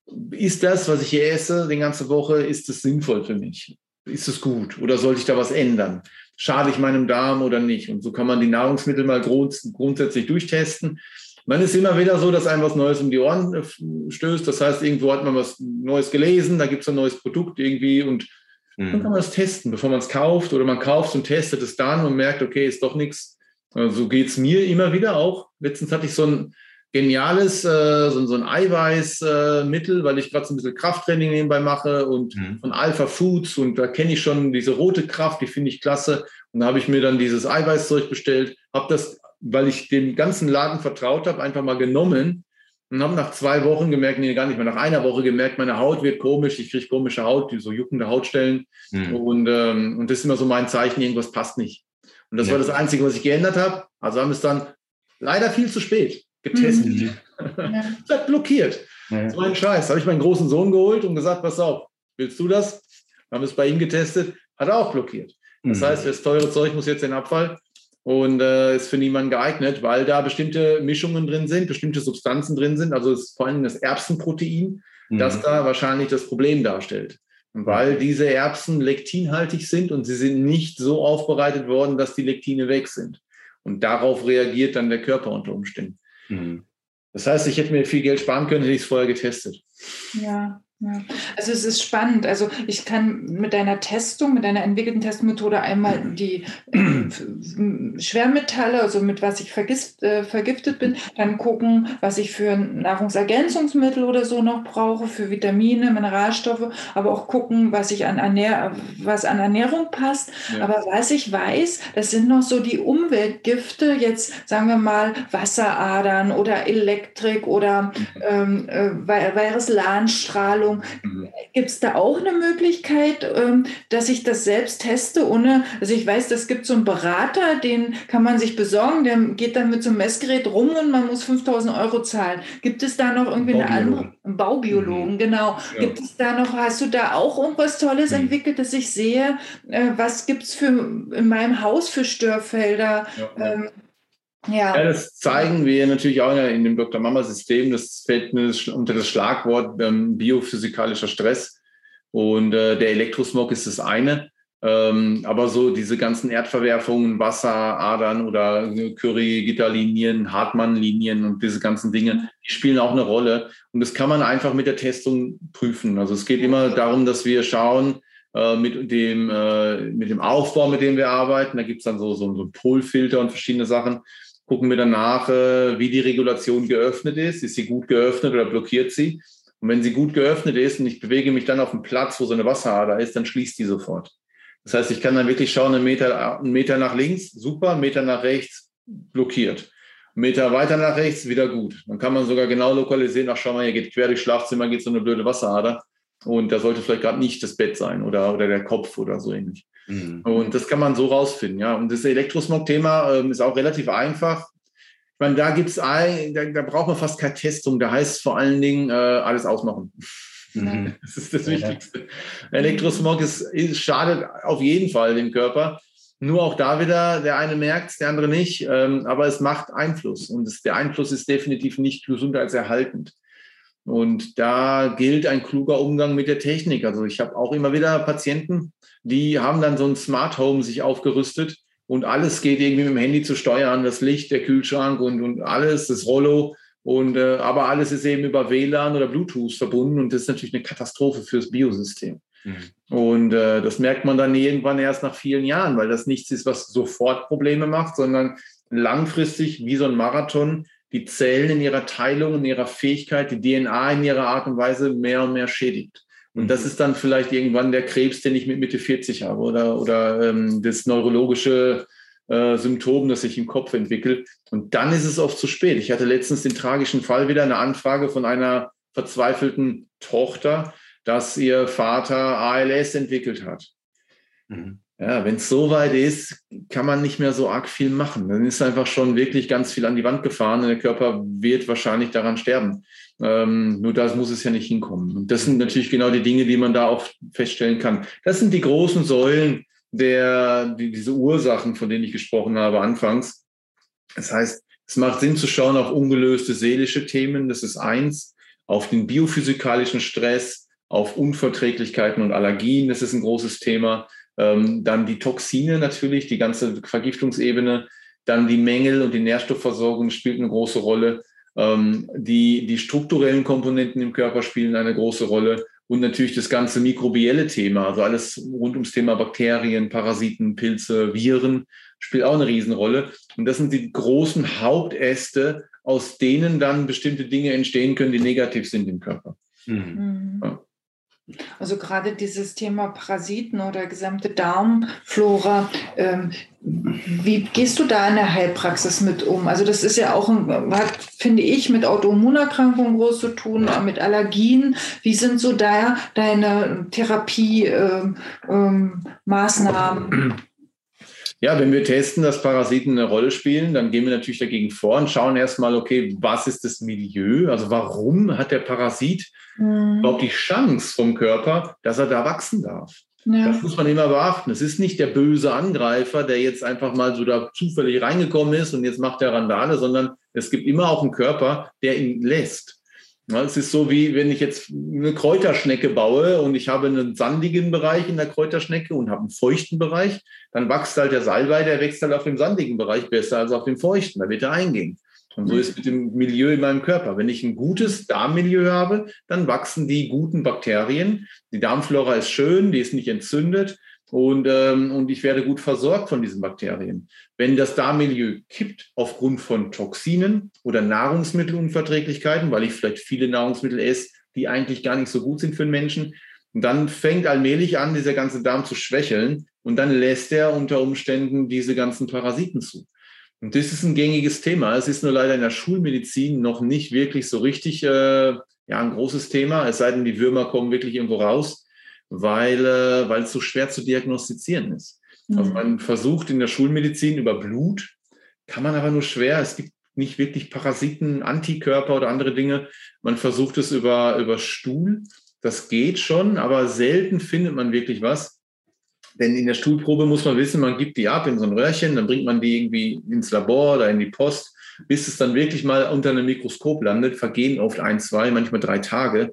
Speaker 3: ist das, was ich hier esse, die ganze Woche, ist es sinnvoll für mich? Ist es gut? Oder sollte ich da was ändern? Schade ich meinem Darm oder nicht? Und so kann man die Nahrungsmittel mal grund, grundsätzlich durchtesten. Man ist immer wieder so, dass einem was Neues um die Ohren stößt. Das heißt, irgendwo hat man was Neues gelesen, da gibt es ein neues Produkt irgendwie und mhm. dann kann man das testen, bevor man es kauft. Oder man kauft und testet es dann und merkt, okay, ist doch nichts. So also geht es mir immer wieder auch. Letztens hatte ich so ein geniales, äh, so, so ein Eiweißmittel, äh, weil ich gerade so ein bisschen Krafttraining nebenbei mache und mhm. von Alpha Foods und da kenne ich schon diese rote Kraft, die finde ich klasse. Und da habe ich mir dann dieses Eiweißzeug bestellt, habe das, weil ich dem ganzen Laden vertraut habe, einfach mal genommen und habe nach zwei Wochen gemerkt, nee, gar nicht mehr, nach einer Woche gemerkt, meine Haut wird komisch, ich kriege komische Haut, so juckende Hautstellen mhm. und, ähm, und das ist immer so mein Zeichen, irgendwas passt nicht. Und das ja. war das Einzige, was ich geändert habe. Also haben wir es dann leider viel zu spät getestet. Mhm. Ja. Das hat blockiert. Ja. So ein Scheiß. Da habe ich meinen großen Sohn geholt und gesagt, pass auf, willst du das? haben es bei ihm getestet, hat er auch blockiert. Das mhm. heißt, das teure Zeug muss jetzt in den Abfall und äh, ist für niemanden geeignet, weil da bestimmte Mischungen drin sind, bestimmte Substanzen drin sind, also es ist vor allem das Erbsenprotein, mhm. das da wahrscheinlich das Problem darstellt. Und weil diese Erbsen lektinhaltig sind und sie sind nicht so aufbereitet worden, dass die Lektine weg sind. Und darauf reagiert dann der Körper unter Umständen. Mhm. Das heißt, ich hätte mir viel Geld sparen können, hätte ich es vorher getestet.
Speaker 2: Ja. Ja. Also es ist spannend. Also ich kann mit deiner Testung, mit deiner entwickelten Testmethode einmal die äh, Schwermetalle, also mit was ich vergist, äh, vergiftet bin, dann gucken, was ich für Nahrungsergänzungsmittel oder so noch brauche, für Vitamine, Mineralstoffe, aber auch gucken, was ich an Ernähr- was an Ernährung passt. Ja. Aber was ich weiß, das sind noch so die Umweltgifte, jetzt sagen wir mal Wasseradern oder Elektrik oder ähm, äh, Viruslanstrahlung. Gibt es da auch eine Möglichkeit, dass ich das selbst teste, ohne, also ich weiß, es gibt so einen Berater, den kann man sich besorgen, der geht dann mit so einem Messgerät rum und man muss fünftausend Euro zahlen. Gibt es da noch irgendwie eine andere, Baubiologen, mhm. genau. Ja. Gibt es da noch, hast du da auch irgendwas Tolles mhm. entwickelt, dass ich sehe, was gibt es für in meinem Haus für Störfelder? Ja, ja. Ähm,
Speaker 3: Ja. ja, das zeigen wir natürlich auch in dem Doktor Mama-System. Das fällt unter das Schlagwort ähm, biophysikalischer Stress. Und äh, der Elektrosmog ist das eine. Ähm, aber so diese ganzen Erdverwerfungen, Wasseradern oder Curie-Gitterlinien, Hartmann-Linien und diese ganzen Dinge, die spielen auch eine Rolle. Und das kann man einfach mit der Testung prüfen. Also es geht immer darum, dass wir schauen, äh, mit dem, äh, mit dem Aufbau, mit dem wir arbeiten. Da gibt es dann so, so, so einen Polfilter und verschiedene Sachen. Gucken wir danach, wie die Regulation geöffnet ist. Ist sie gut geöffnet oder blockiert sie? Und wenn sie gut geöffnet ist und ich bewege mich dann auf einen Platz, wo so eine Wasserader ist, dann schließt die sofort. Das heißt, ich kann dann wirklich schauen, einen Meter, einen Meter nach links, super, einen Meter nach rechts, blockiert. Einen Meter weiter nach rechts, wieder gut. Dann kann man sogar genau lokalisieren, ach schau mal, hier geht quer durchs Schlafzimmer, geht so eine blöde Wasserader. Und da sollte vielleicht gerade nicht das Bett sein oder, oder der Kopf oder so ähnlich. Mhm. Und das kann man so rausfinden, ja. Und das Elektrosmog-Thema ähm, ist auch relativ einfach. Ich meine, da gibt's ein, da, da braucht man fast keine Testung. Da heißt es vor allen Dingen äh, alles ausmachen. Mhm. Das ist das Wichtigste. Ja. Elektrosmog ist, ist, schadet auf jeden Fall dem Körper. Nur auch da wieder, der eine merkt es, der andere nicht. Ähm, aber es macht Einfluss. Und es, der Einfluss ist definitiv nicht gesundheitserhaltend. Und da gilt ein kluger Umgang mit der Technik. Also ich habe auch immer wieder Patienten, die haben dann so ein Smart Home sich aufgerüstet und alles geht irgendwie mit dem Handy zu steuern, das Licht, der Kühlschrank und, und alles, das Rollo. Und, äh, aber alles ist eben über W L A N oder Bluetooth verbunden und das ist natürlich eine Katastrophe fürs Biosystem. Mhm. Und äh, das merkt man dann irgendwann erst nach vielen Jahren, weil das nichts ist, was sofort Probleme macht, sondern langfristig wie so ein Marathon die Zellen in ihrer Teilung, in ihrer Fähigkeit, die D N A in ihrer Art und Weise mehr und mehr schädigt. Und das ist dann vielleicht irgendwann der Krebs, den ich mit Mitte vierzig habe oder, oder ähm, das neurologische äh, Symptom, das sich im Kopf entwickelt. Und dann ist es oft zu spät. Ich hatte letztens den tragischen Fall wieder, eine Anfrage von einer verzweifelten Tochter, dass ihr Vater A L S entwickelt hat. Mhm. Ja, wenn es so weit ist, kann man nicht mehr so arg viel machen. Dann ist einfach schon wirklich ganz viel an die Wand gefahren und der Körper wird wahrscheinlich daran sterben. Ähm, nur da muss es ja nicht hinkommen. Und das sind natürlich genau die Dinge, die man da auch feststellen kann. Das sind die großen Säulen der, die, diese Ursachen, von denen ich gesprochen habe anfangs. Das heißt, es macht Sinn zu schauen auf ungelöste seelische Themen. Das ist eins. Auf den biophysikalischen Stress, auf Unverträglichkeiten und Allergien. Das ist ein großes Thema. Ähm, dann die Toxine natürlich, die ganze Vergiftungsebene, dann die Mängel und die Nährstoffversorgung spielt eine große Rolle. Ähm, die, die strukturellen Komponenten im Körper spielen eine große Rolle und natürlich das ganze mikrobielle Thema, also alles rund ums Thema Bakterien, Parasiten, Pilze, Viren, spielt auch eine Riesenrolle. Und das sind die großen Hauptäste, aus denen dann bestimmte Dinge entstehen können, die negativ sind im Körper. Mhm. Ja.
Speaker 2: Also gerade dieses Thema Parasiten oder gesamte Darmflora, ähm, wie gehst du da in der Heilpraxis mit um? Also das ist ja auch, ein, hat, finde ich, mit Autoimmunerkrankungen groß zu tun, mit Allergien. Wie sind so da deine Therapie-Maßnahmen? Ähm, ähm,
Speaker 3: Ja, wenn wir testen, dass Parasiten eine Rolle spielen, dann gehen wir natürlich dagegen vor und schauen erstmal, okay, was ist das Milieu? Also warum hat der Parasit mhm. überhaupt die Chance vom Körper, dass er da wachsen darf?
Speaker 2: Ja.
Speaker 3: Das muss man immer beachten. Es ist nicht der böse Angreifer, der jetzt einfach mal so da zufällig reingekommen ist und jetzt macht er Randale, sondern es gibt immer auch einen Körper, der ihn lässt. Ja, es ist so, wie wenn ich jetzt eine Kräuterschnecke baue und ich habe einen sandigen Bereich in der Kräuterschnecke und habe einen feuchten Bereich, dann wächst halt der Salbei, der wächst halt auf dem sandigen Bereich besser als auf dem feuchten. Da wird er eingehen. Und so ist es mit dem Milieu in meinem Körper. Wenn ich ein gutes Darmmilieu habe, dann wachsen die guten Bakterien. Die Darmflora ist schön, die ist nicht entzündet und, ähm, und ich werde gut versorgt von diesen Bakterien. Wenn das Darmmilieu kippt aufgrund von Toxinen oder Nahrungsmittelunverträglichkeiten, weil ich vielleicht viele Nahrungsmittel esse, die eigentlich gar nicht so gut sind für den Menschen, dann fängt allmählich an, dieser ganze Darm zu schwächeln und dann lässt er unter Umständen diese ganzen Parasiten zu. Und das ist ein gängiges Thema. Es ist nur leider in der Schulmedizin noch nicht wirklich so richtig äh, ja, ein großes Thema, es sei denn, die Würmer kommen wirklich irgendwo raus, weil, äh, weil es so schwer zu diagnostizieren ist. Mhm. Also man versucht in der Schulmedizin über Blut, kann man aber nur schwer. Es gibt nicht wirklich Parasiten, Antikörper oder andere Dinge. Man versucht es über, über Stuhl. Das geht schon, aber selten findet man wirklich was. Denn in der Stuhlprobe muss man wissen, man gibt die ab in so ein Röhrchen, dann bringt man die irgendwie ins Labor oder in die Post, bis es dann wirklich mal unter einem Mikroskop landet, vergehen oft ein, zwei, manchmal drei Tage.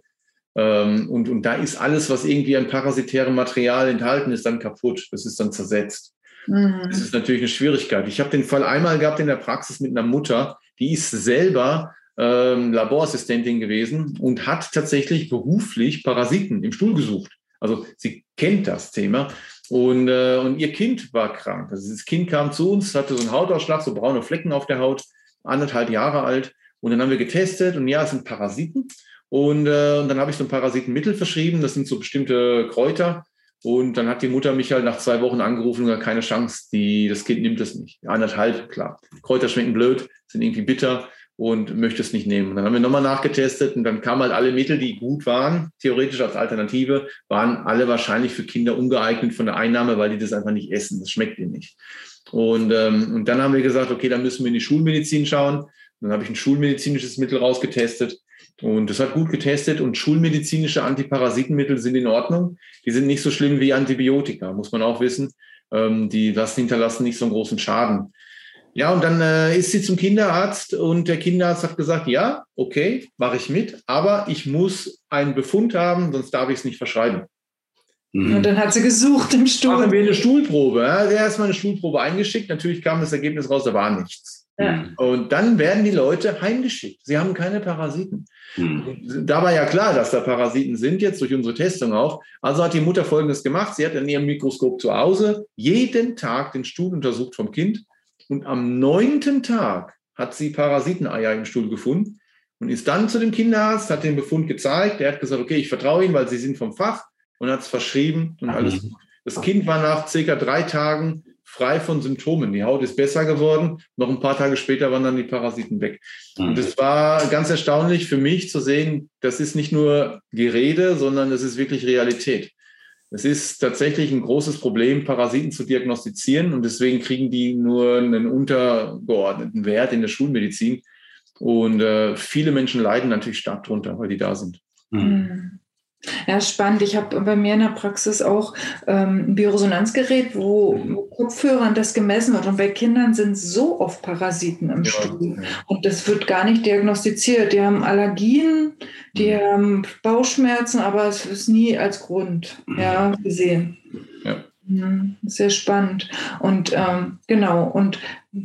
Speaker 3: Und, und da ist alles, was irgendwie an parasitärem Material enthalten ist, dann kaputt. Das ist dann zersetzt. Mhm. Das ist natürlich eine Schwierigkeit. Ich habe den Fall einmal gehabt in der Praxis mit einer Mutter, die ist selber ähm, Laborassistentin gewesen und hat tatsächlich beruflich Parasiten im Stuhl gesucht. Also sie kennt das Thema. Und, äh, und ihr Kind war krank. Also das Kind kam zu uns, hatte so einen Hautausschlag, so braune Flecken auf der Haut, anderthalb Jahre alt. Und dann haben wir getestet und ja, es sind Parasiten. Und, äh, und dann habe ich so ein Parasitenmittel verschrieben. Das sind so bestimmte Kräuter. Und dann hat die Mutter mich halt nach zwei Wochen angerufen und gesagt, keine Chance, die, das Kind nimmt es nicht. Anderthalb, klar. Kräuter schmecken blöd, sind irgendwie bitter und möchte es nicht nehmen. Und dann haben wir nochmal nachgetestet und dann kamen halt alle Mittel, die gut waren, theoretisch als Alternative, waren alle wahrscheinlich für Kinder ungeeignet von der Einnahme, weil die das einfach nicht essen. Das schmeckt ihnen nicht. Und, ähm, und dann haben wir gesagt, okay, dann müssen wir in die Schulmedizin schauen. Und dann habe ich ein schulmedizinisches Mittel rausgetestet und das hat gut getestet und schulmedizinische Antiparasitenmittel sind in Ordnung. Die sind nicht so schlimm wie Antibiotika, muss man auch wissen. Ähm, die lassen, hinterlassen nicht so einen großen Schaden. Ja, und dann äh, ist sie zum Kinderarzt und der Kinderarzt hat gesagt, ja, okay, mache ich mit, aber ich muss einen Befund haben, sonst darf ich es nicht verschreiben.
Speaker 2: Und dann hat sie gesucht im Stuhl.
Speaker 3: Machen wir eine Stuhlprobe. Ja? Der hat erstmal eine Stuhlprobe eingeschickt. Natürlich kam das Ergebnis raus, da war nichts. Ja. Und dann werden die Leute heimgeschickt. Sie haben keine Parasiten. Mhm. Da war ja klar, dass da Parasiten sind, jetzt durch unsere Testung auch. Also hat die Mutter Folgendes gemacht. Sie hat in ihrem Mikroskop zu Hause jeden Tag den Stuhl untersucht vom Kind. Und am neunten Tag hat sie Parasiteneier im Stuhl gefunden und ist dann zu dem Kinderarzt, hat den Befund gezeigt. Der hat gesagt, okay, ich vertraue Ihnen, weil Sie sind vom Fach und hat es verschrieben und alles gut. Das Kind war nach circa drei Tagen frei von Symptomen. Die Haut ist besser geworden. Noch ein paar Tage später waren dann die Parasiten weg. Mhm. Und das war ganz erstaunlich für mich zu sehen, das ist nicht nur Gerede, sondern das ist wirklich Realität. Es ist tatsächlich ein großes Problem, Parasiten zu diagnostizieren und deswegen kriegen die nur einen untergeordneten Wert in der Schulmedizin. Und äh, viele Menschen leiden natürlich stark drunter, weil die da sind.
Speaker 2: Mhm. Ja, spannend. Ich habe bei mir in der Praxis auch ähm, ein Bioresonanzgerät, wo, wo Kopfhörern das gemessen wird. Und bei Kindern sind so oft Parasiten im ja, Stuhl. Ja. Und das wird gar nicht diagnostiziert. Die haben Allergien, die mhm. haben Bauchschmerzen, aber es ist nie als Grund ja, gesehen. Ja. Mhm. Sehr spannend. Und ähm, genau, und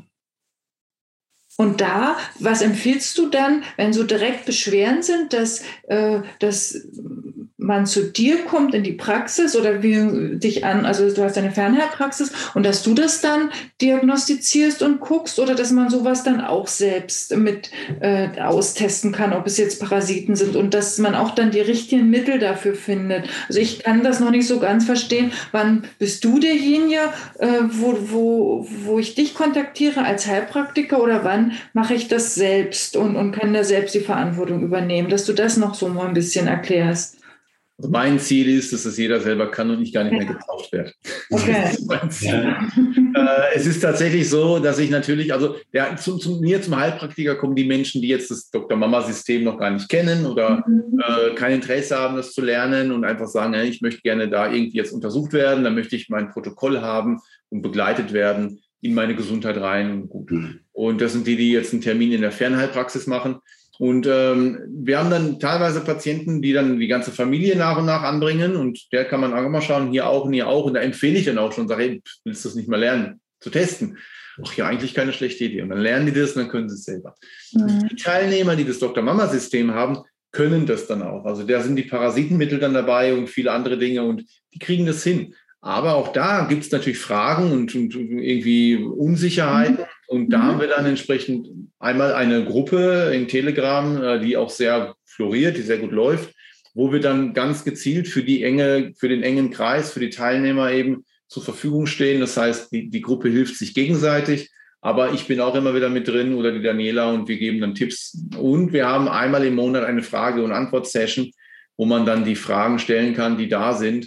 Speaker 2: Und da, was empfiehlst du dann, wenn so direkt Beschwerden sind, dass, äh, dass man zu dir kommt in die Praxis oder wie dich an, also du hast eine Fernheilpraxis und dass du das dann diagnostizierst und guckst oder dass man sowas dann auch selbst mit äh, austesten kann, ob es jetzt Parasiten sind und dass man auch dann die richtigen Mittel dafür findet. Also ich kann das noch nicht so ganz verstehen. Wann bist du derjenige, äh, wo, wo, wo ich dich kontaktiere als Heilpraktiker oder wann mache ich das selbst und, und kann da selbst die Verantwortung übernehmen, dass du das noch so mal ein bisschen erklärst.
Speaker 3: Mein Ziel ist, dass das jeder selber kann und ich gar nicht mehr gebraucht werde. Okay. Das ist mein Ziel. Ja. Äh, es ist tatsächlich so, dass ich natürlich, also der, zum, zum, mir zum Heilpraktiker kommen die Menschen, die jetzt das Doktor Mama-System noch gar nicht kennen oder mhm. äh, kein Interesse haben, das zu lernen und einfach sagen, ja, ich möchte gerne da irgendwie jetzt untersucht werden, dann möchte ich mein Protokoll haben und begleitet werden in meine Gesundheit rein und gut. Mhm. Und das sind die, die jetzt einen Termin in der Fernheilpraxis machen. Und ähm, wir haben dann teilweise Patienten, die dann die ganze Familie nach und nach anbringen und der kann man auch mal schauen, hier auch und hier auch. Und da empfehle ich dann auch schon, sage, hey, willst du das nicht mal lernen, zu testen? Ach ja, eigentlich keine schlechte Idee. Und dann lernen die das und dann können sie es selber. Mhm. Die Teilnehmer, die das Doktor Mama-System haben, können das dann auch. Also da sind die Parasitenmittel dann dabei und viele andere Dinge und die kriegen das hin. Aber auch da gibt es natürlich Fragen und, und irgendwie Unsicherheiten. Mhm. Und da haben wir dann entsprechend einmal eine Gruppe in Telegram, die auch sehr floriert, die sehr gut läuft, wo wir dann ganz gezielt für die enge, für den engen Kreis, für die Teilnehmer eben zur Verfügung stehen. Das heißt, die, die Gruppe hilft sich gegenseitig. Aber ich bin auch immer wieder mit drin oder die Daniela und wir geben dann Tipps. Und wir haben einmal im Monat eine Frage- und Antwort-Session, wo man dann die Fragen stellen kann, die da sind.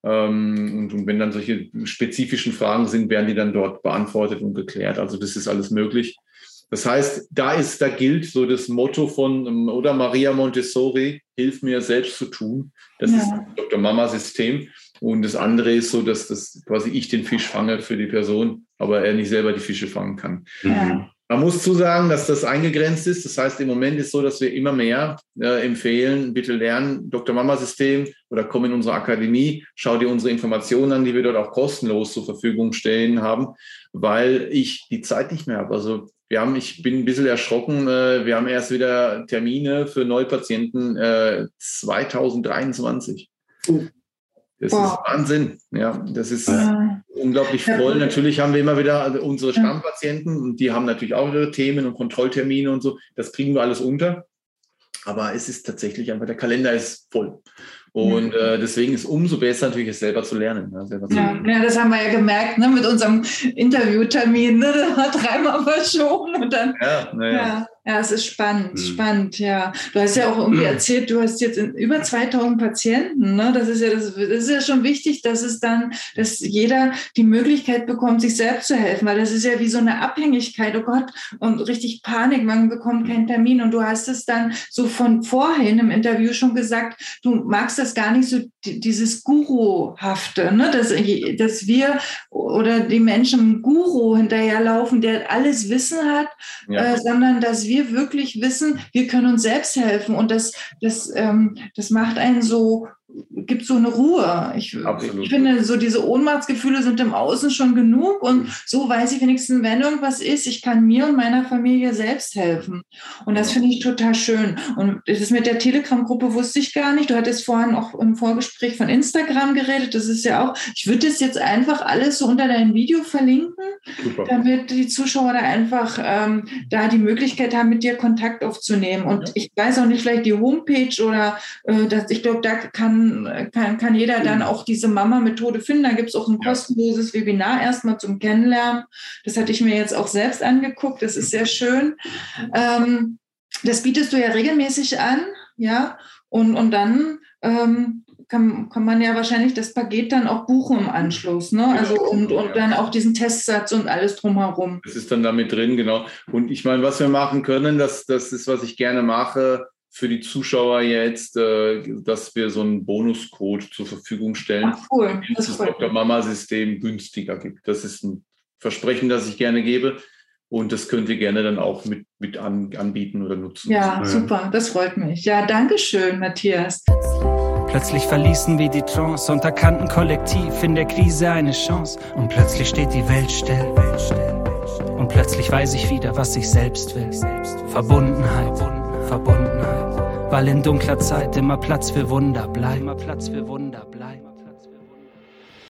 Speaker 3: Und, und wenn dann solche spezifischen Fragen sind, werden die dann dort beantwortet und geklärt. Also das ist alles möglich. Das heißt, da ist, da gilt so das Motto von oder Maria Montessori, hilf mir selbst zu tun. Das ja. ist das Doktor Mama-System. Und das andere ist so, dass das quasi ich den Fisch fange für die Person, aber er nicht selber die Fische fangen kann. Ja. Man muss zusagen, dass das eingegrenzt ist. Das heißt, im Moment ist so, dass wir immer mehr äh, empfehlen, bitte lernen Doktor Mama-System oder komm in unsere Akademie, schau dir unsere Informationen an, die wir dort auch kostenlos zur Verfügung stellen haben, weil ich die Zeit nicht mehr habe. Also wir haben, ich bin ein bisschen erschrocken, äh, wir haben erst wieder Termine für Neupatienten äh, zwanzig dreiundzwanzig. Uh. Das wow. ist Wahnsinn. Ja, das ist ja. unglaublich voll. Natürlich haben wir immer wieder unsere Stammpatienten und die haben natürlich auch ihre Themen und Kontrolltermine und so. Das kriegen wir alles unter. Aber es ist tatsächlich einfach, der Kalender ist voll. Und äh, deswegen ist umso besser natürlich, es selber zu lernen. Ja, selber zu
Speaker 2: ja,
Speaker 3: lernen.
Speaker 2: ja, das haben wir ja gemerkt, ne, mit unserem Interviewtermin. Ne, das war dreimal verschoben. Und dann,
Speaker 3: ja, na ja.
Speaker 2: ja, ja, es ist spannend, mhm. spannend, ja. Du hast ja auch irgendwie erzählt, du hast jetzt über zweitausend Patienten. Ne? Das ist ja, das, das ist ja schon wichtig, dass es dann, dass jeder die Möglichkeit bekommt, sich selbst zu helfen, weil das ist ja wie so eine Abhängigkeit, oh Gott, und richtig Panik, man bekommt keinen Termin. Und du hast es dann so von vorhin im Interview schon gesagt, du magst das gar nicht so, dieses Guru-hafte, ne? dass, dass wir oder die Menschen einem Guru hinterherlaufen, der alles Wissen hat, ja. äh, sondern dass wir wirklich wissen, wir können uns selbst helfen und das, das, ähm, das macht einen so, gibt so eine Ruhe. Ich, ich finde, so diese Ohnmachtsgefühle sind im Außen schon genug und so weiß ich wenigstens, wenn irgendwas ist, ich kann mir und meiner Familie selbst helfen. Und das finde ich total schön. Und das mit der Telegram-Gruppe wusste ich gar nicht. Du hattest vorhin auch im Vorgespräch von Instagram geredet. Das ist ja auch, ich würde das jetzt einfach alles so unter dein Video verlinken, super, damit die Zuschauer da einfach ähm, da die Möglichkeit haben, mit dir Kontakt aufzunehmen. Und ja. ich weiß auch nicht, vielleicht die Homepage oder äh, das, ich glaube, da kann Kann, kann jeder dann auch diese Mama-Methode finden. Da gibt es auch ein kostenloses Webinar erstmal zum Kennenlernen. Das hatte ich mir jetzt auch selbst angeguckt. Das ist sehr schön. Ähm, das bietest du ja regelmäßig an, ja. Und, und dann ähm, kann, kann man ja wahrscheinlich das Paket dann auch buchen im Anschluss, ne? Also und, und dann auch diesen Testsatz und alles drumherum.
Speaker 3: Das ist dann damit drin, genau. Und ich meine, was wir machen können, das, das ist, was ich gerne mache, für die Zuschauer jetzt, äh, dass wir so einen Bonuscode zur Verfügung stellen,
Speaker 2: Ach, cool.
Speaker 3: das das Doktor Mama-System günstiger gibt. Das ist ein Versprechen, das ich gerne gebe und das könnt ihr gerne dann auch mit, mit an, anbieten oder nutzen.
Speaker 2: Ja, ja, super, das freut mich. Ja, danke schön, Matthias.
Speaker 1: Plötzlich verließen wir die Trance und erkannten kollektiv in der Krise eine Chance. Und plötzlich steht die Welt still. Und plötzlich weiß ich wieder, was ich selbst will. Verbundenheit, Verbundenheit. Weil in dunkler Zeit immer Platz für Wunder bleibt. Immer Platz für Wunder bleibt.